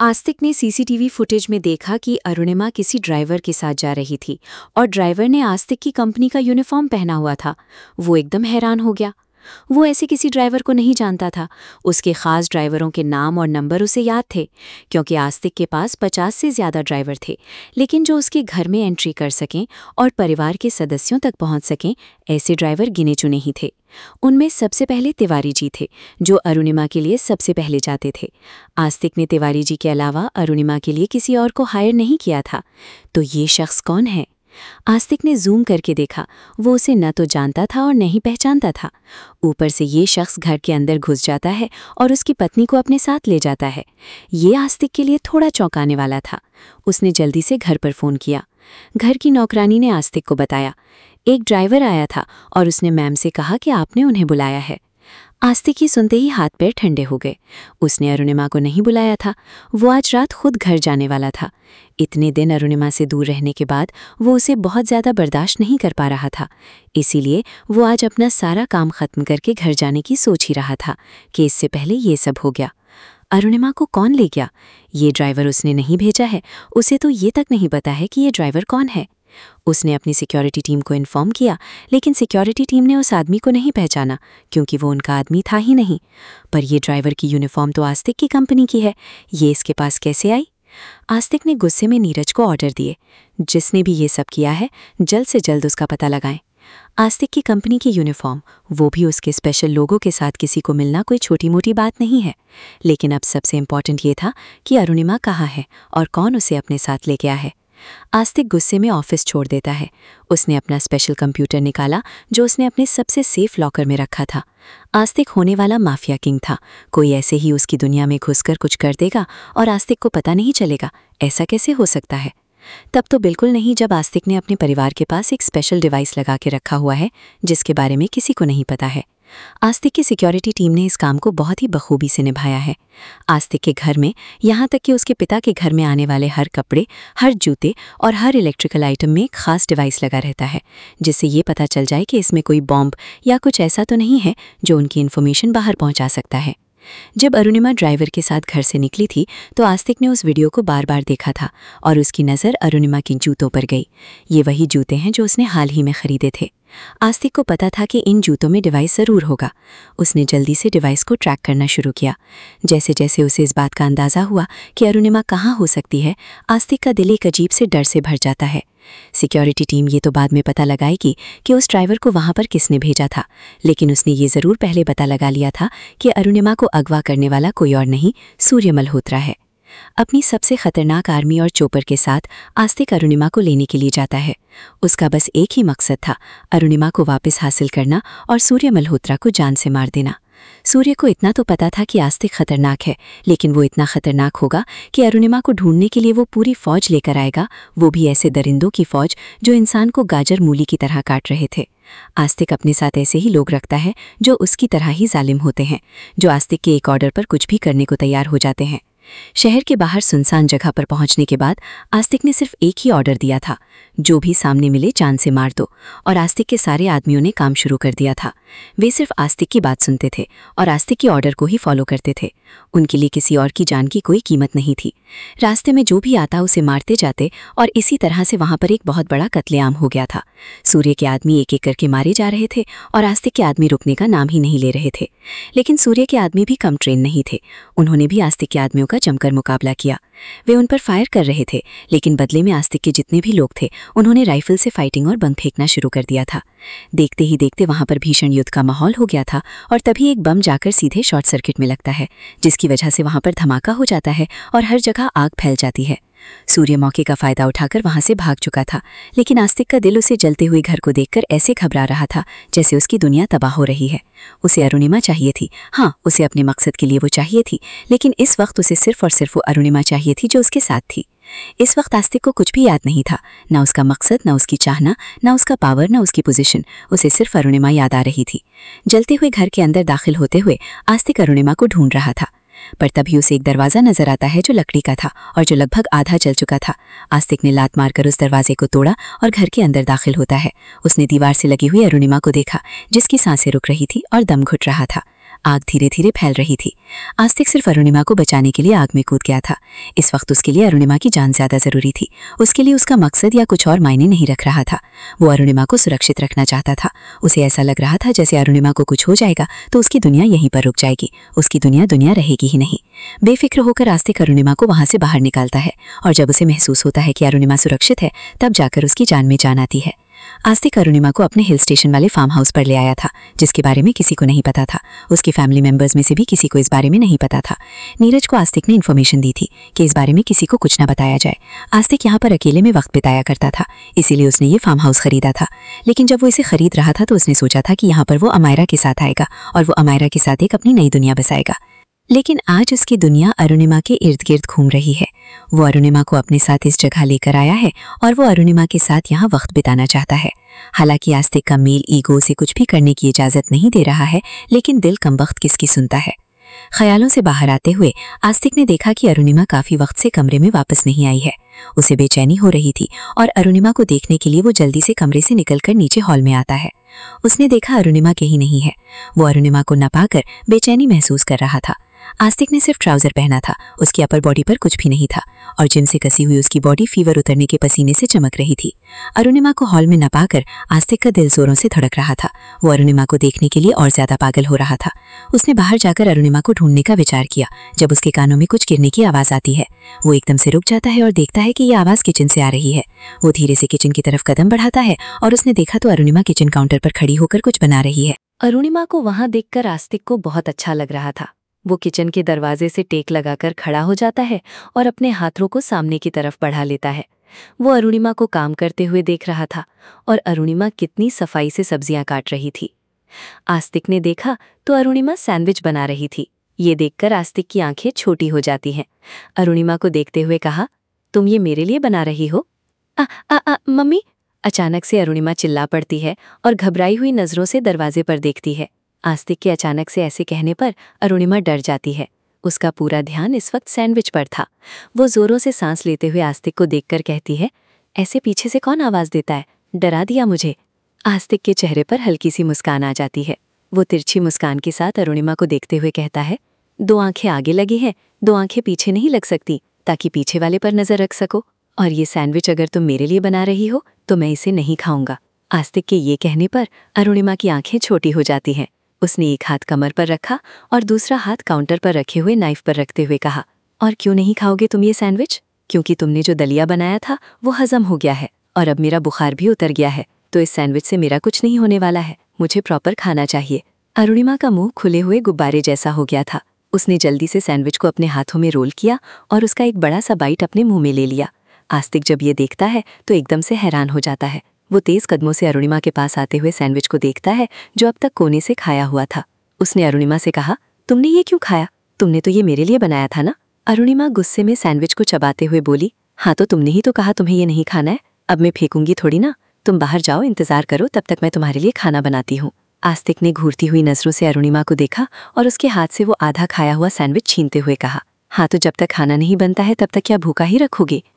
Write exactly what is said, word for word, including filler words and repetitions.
आस्तिक ने CCTV footage में देखा कि अरुणिमा किसी ड्राइवर के साथ जा रही थी और ड्राइवर ने आस्तिक की कंपनी का यूनिफॉर्म पहना हुआ था। वो एकदम हैरान हो गया। वो ऐसे किसी ड्राइवर को नहीं जानता था। उसके खास ड्राइवरों के नाम और नंबर उसे याद थे, क्योंकि आस्तिक के पास पचास से ज्यादा ड्राइवर थे, लेकिन जो उसके घर में एंट्री कर सकें और परिवार के सदस्यों तक पहुंच सकें, ऐसे ड्राइवर गिने चुने ही थे। उनमें सबसे पहले तिवारी जी थे, जो अरुणिमा के लिए सबसे पहले जाते थे। आस्तिक ने तिवारी जी के अलावा अरुणिमा के लिए किसी और को हायर नहीं किया था। तो ये शख्स कौन है? आस्तिक ने जूम करके देखा। वो उसे न तो जानता था और न ही पहचानता था। ऊपर से ये शख्स घर के अंदर घुस जाता है और उसकी पत्नी को अपने साथ ले जाता है। ये आस्तिक के लिए थोड़ा चौंकाने वाला था। उसने जल्दी से घर पर फोन किया। घर की नौकरानी ने आस्तिक को बताया, एक ड्राइवर आया था और उसने मैम से कहा कि आपने उन्हें बुलाया है। आस्तिक ही सुनते ही हाथ पैर ठंडे हो गए। उसने अरुणिमा को नहीं बुलाया था। वो आज रात खुद घर जाने वाला था। इतने दिन अरुणिमा से दूर रहने के बाद वो उसे बहुत ज़्यादा बर्दाश्त नहीं कर पा रहा था। इसीलिए वो आज अपना सारा काम खत्म करके घर जाने की सोच ही रहा था कि इससे पहले ये सब हो गया। अरुणिमा को कौन ले गया? ये ड्राइवर उसने नहीं भेजा है। उसे तो ये तक नहीं पता है कि ये ड्राइवर कौन है। उसने अपनी सिक्योरिटी टीम को इन्फॉर्म किया, लेकिन सिक्योरिटी टीम ने उस आदमी को नहीं पहचाना, क्योंकि वो उनका आदमी था ही नहीं। पर ये ड्राइवर की यूनिफॉर्म तो आस्तिक की कंपनी की है। ये इसके पास कैसे आई? आस्तिक ने गुस्से में नीरज को ऑर्डर दिए, जिसने भी ये सब किया है जल्द से जल्द उसका पता लगाएं। आस्तिक की कंपनी की यूनिफॉर्म, वो भी उसके स्पेशल लोगों के साथ किसी को मिलना कोई छोटी मोटी बात नहीं है। लेकिन अब सबसे इम्पॉर्टेंट ये था कि अरुणिमा कहाँ है और कौन उसे अपने साथ ले गया है। आस्तिक गुस्से में ऑफिस छोड़ देता है। उसने अपना स्पेशल कंप्यूटर निकाला, जो उसने अपने सबसे सेफ लॉकर में रखा था। आस्तिक होने वाला माफिया किंग था। कोई ऐसे ही उसकी दुनिया में घुसकर कुछ कर देगा और आस्तिक को पता नहीं चलेगा। ऐसा कैसे हो सकता है? तब तो बिल्कुल नहीं, जब आस्तिक ने अपने परिवार के पास एक स्पेशल डिवाइस लगा के रखा हुआ है, जिसके बारे में किसी को नहीं पता है। आस्तिक की सिक्योरिटी टीम ने इस काम को बहुत ही बखूबी से निभाया है। आस्तिक के घर में, यहाँ तक कि उसके पिता के घर में आने वाले हर कपड़े, हर जूते और हर इलेक्ट्रिकल आइटम में एक खास डिवाइस लगा रहता है, जिससे ये पता चल जाए कि इसमें कोई बॉम्ब या कुछ ऐसा तो नहीं है जो उनकी इन्फॉर्मेशन बाहर पहुंचा सकता है। जब अरुणिमा ड्राइवर के साथ घर से निकली थी, तो आस्तिक ने उस वीडियो को बार बार देखा था और उसकी नज़र अरुणिमा के जूतों पर गई। ये वही जूते हैं जो उसने हाल ही में खरीदे थे। आस्तिक को पता था कि इन जूतों में डिवाइस ज़रूर होगा। उसने जल्दी से डिवाइस को ट्रैक करना शुरू किया। जैसे जैसे उसे इस बात का अंदाज़ा हुआ कि अरुणिमा कहाँ हो सकती है, आस्तिक का दिल एक अजीब से डर से भर जाता है। सिक्योरिटी टीम ये तो बाद में पता लगाएगी कि उस ड्राइवर को वहां पर किसने भेजा था, लेकिन उसने ये ज़रूर पहले पता लगा लिया था कि अरुणिमा को अगवा करने वाला कोई और नहीं, सूर्य मल्होत्रा है। अपनी सबसे खतरनाक आर्मी और चोपर के साथ आस्तिक अरुणिमा को लेने के लिए जाता है। उसका बस एक ही मकसद था, अरुणिमा को वापस हासिल करना और सूर्य मल्होत्रा को जान से मार देना। सूर्य को इतना तो पता था कि आस्तिक खतरनाक है, लेकिन वो इतना खतरनाक होगा कि अरुणिमा को ढूंढने के लिए वो पूरी फौज लेकर आएगा, वो भी ऐसे दरिंदों की फौज जो इंसान को गाजर मूली की तरह काट रहे थे। आस्तिक अपने साथ ऐसे ही लोग रखता है जो उसकी तरह ही जालिम होते हैं, जो आस्तिक के एक ऑर्डर पर कुछ भी करने को तैयार हो जाते हैं। शहर के बाहर सुनसान जगह पर पहुंचने के बाद आस्तिक ने सिर्फ एक ही ऑर्डर दिया था, जो भी सामने मिले जान से मार दो, और आस्तिक के सारे आदमियों ने काम शुरू कर दिया था। वे सिर्फ आस्तिक की बात सुनते थे और आस्तिक के ऑर्डर को ही फॉलो करते थे। उनके लिए किसी और की जान की कोई कीमत नहीं थी। रास्ते में जो भी आता उसे मारते जाते और इसी तरह से वहां पर एक बहुत बड़ा कत्लेआम हो गया था। सूर्य के आदमी एक एक करके मारे जा रहे थे और आस्तिक के आदमी रुकने का नाम ही नहीं ले रहे थे। लेकिन सूर्य के आदमी भी कम ट्रेन नहीं थे। उन्होंने भी आस्तिक के आदमियों का जमकर मुकाबला किया। वे उन पर फायर कर रहे थे, लेकिन बदले में आस्तिक के जितने भी लोग थे उन्होंने राइफल से फाइटिंग और बम फेंकना शुरू कर दिया था। देखते ही देखते वहां पर भीषण युद्ध का माहौल हो गया था और तभी एक बम जाकर सीधे शॉर्ट सर्किट में लगता है, जिसकी वजह से वहां पर धमाका हो जाता है और हर जगह आग फैल जाती है। सूर्य मौके का फायदा उठाकर वहां से भाग चुका था, लेकिन आस्तिक का दिल उसे जलते हुए घर को देखकर ऐसे घबरा रहा था जैसे उसकी दुनिया तबाह हो रही है। उसे अरुणिमा चाहिए थी, हाँ, उसे अपने मकसद के लिए वो चाहिए थी, लेकिन इस वक्त उसे सिर्फ और सिर्फ वो अरुणिमा चाहिए थी जो उसके साथ थी। इस वक्त आस्तिक को कुछ भी याद नहीं था, ना उसका मकसद, ना उसकी चाहना, ना उसका पावर, ना उसकी पोजीशन। उसे सिर्फ अरुणिमा याद आ रही थी। जलते हुए घर के अंदर दाखिल होते हुए आस्तिक अरुणिमा को ढूंढ रहा था, पर तभी उसे एक दरवाज़ा नजर आता है जो लकड़ी का था और जो लगभग आधा जल चुका था। आस्तिक ने लात मारकर उस दरवाजे को तोड़ा और घर के अंदर दाखिल होता है। उसने दीवार से लगी हुई अरुणिमा को देखा, जिसकी सांसें रुक रही थी और दम घुट रहा था। आग धीरे धीरे फैल रही थी। आस्तिक सिर्फ अरुणिमा को बचाने के लिए आग में कूद गया था। इस वक्त उसके लिए अरुणिमा की जान ज्यादा जरूरी थी। उसके लिए उसका मकसद या कुछ और मायने नहीं रख रहा था। वो अरुणिमा को सुरक्षित रखना चाहता था। उसे ऐसा लग रहा था जैसे अरुणिमा को कुछ हो जाएगा तो उसकी दुनिया यहीं पर रुक जाएगी, उसकी दुनिया दुनिया रहेगी ही नहीं। बेफिक्र होकर आस्तिक अरुणिमा को वहां से बाहर निकालता है और जब उसे महसूस होता है कि अरुणिमा सुरक्षित है तब जाकर उसकी जान में जान आती है। आस्तिक अरुणिमा को अपने हिल स्टेशन वाले फार्म हाउस पर ले आया था, जिसके बारे में किसी को नहीं पता था। उसके फैमिली मेंबर्स में से भी किसी को इस बारे में नहीं पता था। नीरज को आस्तिक ने इन्फॉर्मेशन दी थी कि इस बारे में किसी को कुछ न बताया जाए। आस्तिक यहाँ पर अकेले में वक्त बिताया करता था, इसीलिए उसने ये फार्म हाउस खरीदा था। लेकिन जब वो इसे खरीद रहा था तो उसने सोचा था कि यहाँ पर वो अमायरा के साथ आएगा और वो अमायरा के साथ एक अपनी नई दुनिया बसाएगा। लेकिन आज उसकी दुनिया अरुणिमा के इर्द गिर्द घूम रही है। वो अरुणिमा को अपने साथ इस जगह लेकर आया है और वो अरुणिमा के साथ यहाँ वक्त बिताना चाहता है। हालांकि आस्तिक का मेल ईगो से कुछ भी करने की इजाजत नहीं दे रहा है, लेकिन दिल कम वक्त किसकी सुनता है। ख्यालों से बाहर आते हुए आस्तिक ने देखा कि अरुणिमा काफी वक्त से कमरे में वापस नहीं आई है। उसे बेचैनी हो रही थी और अरुणिमा को देखने के लिए वो जल्दी से कमरे से निकलकर नीचे हॉल में आता है। उसने देखा अरुणिमा कहीं नहीं है। वो अरुणिमा को न पाकर बेचैनी महसूस कर रहा था। आस्तिक ने सिर्फ ट्राउजर पहना था, उसकी अपर बॉडी पर कुछ भी नहीं था और जिम से कसी हुई उसकी बॉडी फीवर उतरने के पसीने से चमक रही थी। अरुणिमा को हॉल में न पाकर आस्तिक का दिल जोरों से धड़क रहा था। वो अरुणिमा को देखने के लिए और ज्यादा पागल हो रहा था। उसने बाहर जाकर अरुणिमा को ढूंढने का विचार किया जब उसके कानों में कुछ गिरने की आवाज आती है। वो एकदम से रुक जाता है और देखता है कि ये आवाज किचन से आ रही है। वो धीरे से किचन की तरफ कदम बढ़ाता है और उसने देखा तो अरुणिमा किचन काउंटर पर खड़ी होकर कुछ बना रही है। अरुणिमा को वहां देखकर आस्तिक को बहुत अच्छा लग रहा था। वो किचन के दरवाजे से टेक लगाकर खड़ा हो जाता है और अपने हाथों को सामने की तरफ बढ़ा लेता है। वो अरुणिमा को काम करते हुए देख रहा था और अरुणिमा कितनी सफाई से सब्जियां काट रही थी। आस्तिक ने देखा तो अरुणिमा सैंडविच बना रही थी। ये देखकर आस्तिक की आंखें छोटी हो जाती हैं। अरुणिमा को देखते हुए कहा, तुम ये मेरे लिए बना रही हो? आ, आ, आ, मम्मी। अचानक से अरुणिमा चिल्ला पड़ती है और घबराई हुई नजरों से दरवाजे पर देखती है। आस्तिक के अचानक से ऐसे कहने पर अरुणिमा डर जाती है। उसका पूरा ध्यान इस वक्त सैंडविच पर था। वो जोरों से सांस लेते हुए आस्तिक को देखकर कहती है, ऐसे पीछे से कौन आवाज देता है? डरा दिया मुझे। आस्तिक के चेहरे पर हल्की सी मुस्कान आ जाती है। वो तिरछी मुस्कान के साथ अरुणिमा को देखते हुए कहता है, दो आंखें आगे लगी हैं, दो आंखें पीछे नहीं लग सकती, ताकि पीछे वाले पर नजर रख सको। और ये सैंडविच अगर तुम मेरे लिए बना रही हो तो मैं इसे नहीं खाऊंगा। आस्तिक के ये कहने पर अरुणिमा की आंखें छोटी हो जाती हैं। उसने एक हाथ कमर पर रखा और दूसरा हाथ काउंटर पर रखे हुए नाइफ पर रखते हुए कहा, और क्यों नहीं खाओगे तुम ये सैंडविच? क्योंकि तुमने जो दलिया बनाया था वो हजम हो गया है और अब मेरा बुखार भी उतर गया है, तो इस सैंडविच से मेरा कुछ नहीं होने वाला है। मुझे प्रॉपर खाना चाहिए। अरुणिमा का मुंह खुले हुए गुब्बारे जैसा हो गया था। उसने जल्दी से सैंडविच को अपने हाथों में रोल किया और उसका एक बड़ा सा बाइट अपने मुंह में ले लिया। आस्तिक जब ये देखता है तो एकदम से हैरान हो जाता है। वो तेज कदमों से अरुणिमा के पास आते हुए सैंडविच को देखता है जो अब तक कोने से खाया हुआ था। उसने अरुणिमा से कहा, तुमने ये क्यों खाया? तुमने तो ये मेरे लिए बनाया था ना? अरुणिमा गुस्से में सैंडविच को चबाते हुए बोली, हाँ तो तुमने ही तो कहा तुम्हें ये नहीं खाना है। अब मैं फेंकूंगी थोड़ी ना। तुम बाहर जाओ, इंतजार करो, तब तक मैं तुम्हारे लिए खाना बनाती हूँ। आस्तिक ने घूरती हुई नजरों से अरुणिमा को देखा और उसके हाथ से वो आधा खाया हुआ सैंडविच छीनते हुए कहा, हाँ तो जब तक खाना नहीं बनता है तब तक क्या भूखा ही रखोगे?